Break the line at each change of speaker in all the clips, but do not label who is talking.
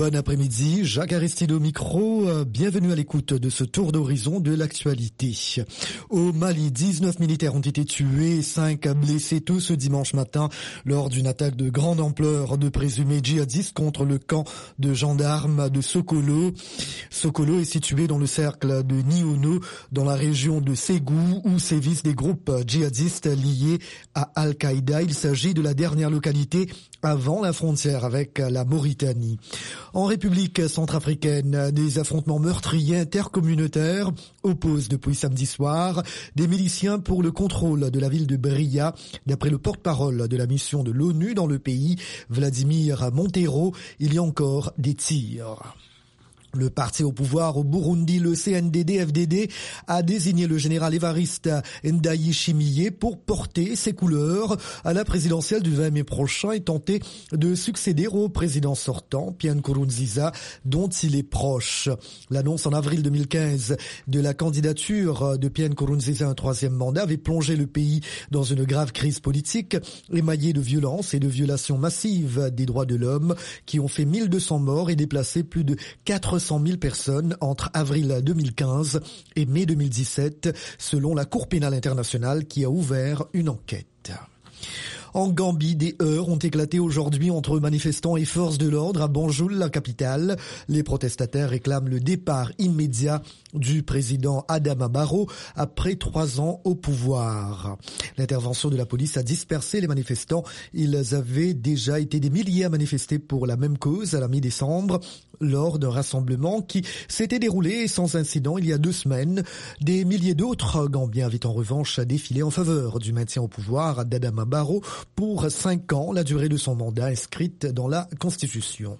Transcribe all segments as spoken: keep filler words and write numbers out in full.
Bon après-midi, Jacques Aristide au micro. Bienvenue à l'écoute de ce tour d'horizon de l'actualité. Au Mali, dix-neuf militaires ont été tués, cinq blessés tous ce dimanche matin lors d'une attaque de grande ampleur de présumés djihadistes contre le camp de gendarmes de Sokolo. Sokolo est situé dans le cercle de Niono, dans la région de Ségou, où sévissent des groupes djihadistes liés à Al-Qaïda. Il s'agit de la dernière localité avant la frontière avec la Mauritanie. En République centrafricaine, des affrontements meurtriers intercommunautaires opposent depuis samedi soir des miliciens pour le contrôle de la ville de Bria. D'après le porte-parole de la mission de l'ONU dans le pays, Vladimir Montero, il y a encore des tirs. Le parti au pouvoir au Burundi, le C N D D F D D, a désigné le général Évariste Ndayishimiye pour porter ses couleurs à la présidentielle du vingt mai prochain et tenter de succéder au président sortant, Pierre Nkurunziza, dont il est proche. L'annonce en avril deux mille quinze de la candidature de Pierre Nkurunziza à un troisième mandat avait plongé le pays dans une grave crise politique émaillée de violences et de violations massives des droits de l'homme qui ont fait mille deux cents morts et déplacé plus de quatre cent mille personnes entre avril deux mille quinze et mai deux mille dix-sept, selon la Cour pénale internationale qui a ouvert une enquête. En Gambie, des heurts ont éclaté aujourd'hui entre manifestants et forces de l'ordre à Banjul, la capitale. Les protestataires réclament le départ immédiat du président Adama Barrow après trois ans au pouvoir. L'intervention de la police a dispersé les manifestants. Ils avaient déjà été des milliers à manifester pour la même cause à la mi-décembre lors d'un rassemblement qui s'était déroulé sans incident il y a deux semaines. Des milliers d'autres Gambiens avaient en revanche défilé en faveur du maintien au pouvoir d'Adama Barrow pour cinq ans, la durée de son mandat inscrite dans la Constitution.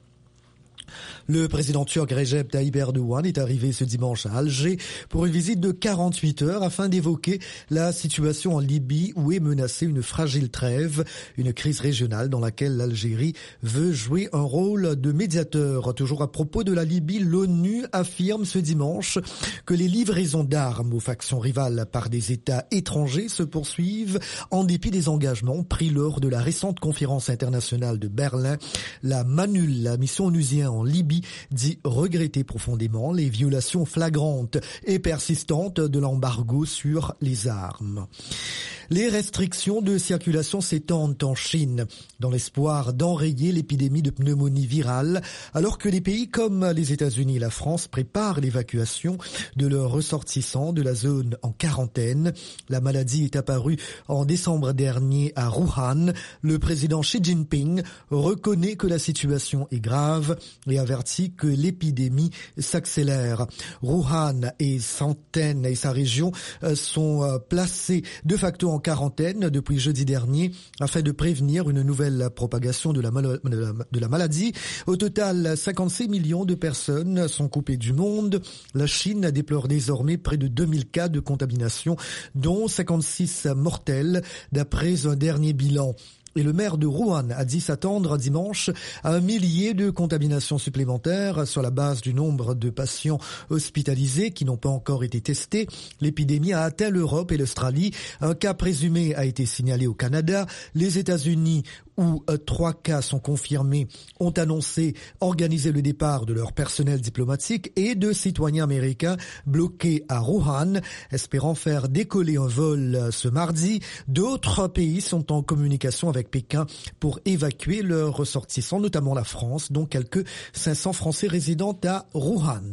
Le président turc Recep Tayyip Erdogan est arrivé ce dimanche à Alger pour une visite de quarante-huit heures afin d'évoquer la situation en Libye où est menacée une fragile trêve, une crise régionale dans laquelle l'Algérie veut jouer un rôle de médiateur. Toujours à propos de la Libye, l'ONU affirme ce dimanche que les livraisons d'armes aux factions rivales par des États étrangers se poursuivent en dépit des engagements pris lors de la récente conférence internationale de Berlin. La MANUL, la mission onusienne en Libye, dit regretter profondément les violations flagrantes et persistantes de l'embargo sur les armes. Les restrictions de circulation s'étendent en Chine dans l'espoir d'enrayer l'épidémie de pneumonie virale, alors que les pays comme les États-Unis et la France préparent l'évacuation de leurs ressortissants de la zone en quarantaine. La maladie est apparue en décembre dernier à Wuhan. Le président Xi Jinping reconnaît que la situation est grave et avertit que l'épidémie s'accélère. Wuhan et Shenzhen et sa région sont placés de facto en quarantaine depuis jeudi dernier afin de prévenir une nouvelle propagation de la, mal- de la maladie. Au total, cinquante-six millions de personnes sont coupées du monde. La Chine déplore désormais près de deux mille cas de contamination, dont cinquante-six mortels d'après un dernier bilan. Et le maire de Wuhan a dit s'attendre dimanche à un millier de contaminations supplémentaires sur la base du nombre de patients hospitalisés qui n'ont pas encore été testés. L'épidémie a atteint l'Europe et l'Australie. Un cas présumé a été signalé au Canada. Les États-Unis, où euh, trois cas sont confirmés, ont annoncé organiser le départ de leur personnel diplomatique et de citoyens américains bloqués à Wuhan, espérant faire décoller un vol euh, ce mardi. D'autres pays sont en communication avec Pékin pour évacuer leurs ressortissants, notamment la France, dont quelques cinq cents Français résidant à Wuhan.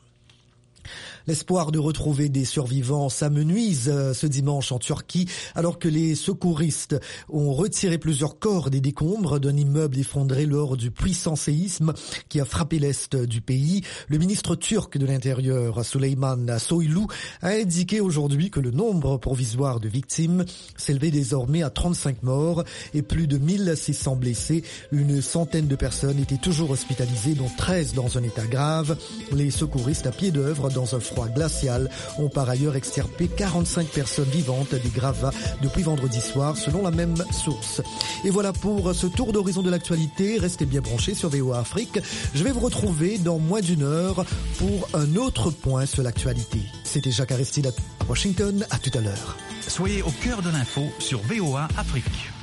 L'espoir de retrouver des survivants s'amenuise ce dimanche en Turquie alors que les secouristes ont retiré plusieurs corps des décombres d'un immeuble effondré lors du puissant séisme qui a frappé l'est du pays. Le ministre turc de l'Intérieur, Süleyman Soylu, a indiqué aujourd'hui que le nombre provisoire de victimes s'élevait désormais à trente-cinq morts et plus de mille six cents blessés. Une centaine de personnes étaient toujours hospitalisées, dont treize dans un état grave. Les secouristes à pied d'œuvre dans un froid glacial ont par ailleurs extirpé quarante-cinq personnes vivantes des gravats depuis vendredi soir, selon la même source. Et voilà pour ce tour d'horizon de l'actualité. Restez bien branchés sur V O A Afrique. Je vais vous retrouver dans moins d'une heure pour un autre point sur l'actualité. C'était Jacques Aristide à Washington. À tout à l'heure.
Soyez au cœur de l'info sur V O A Afrique.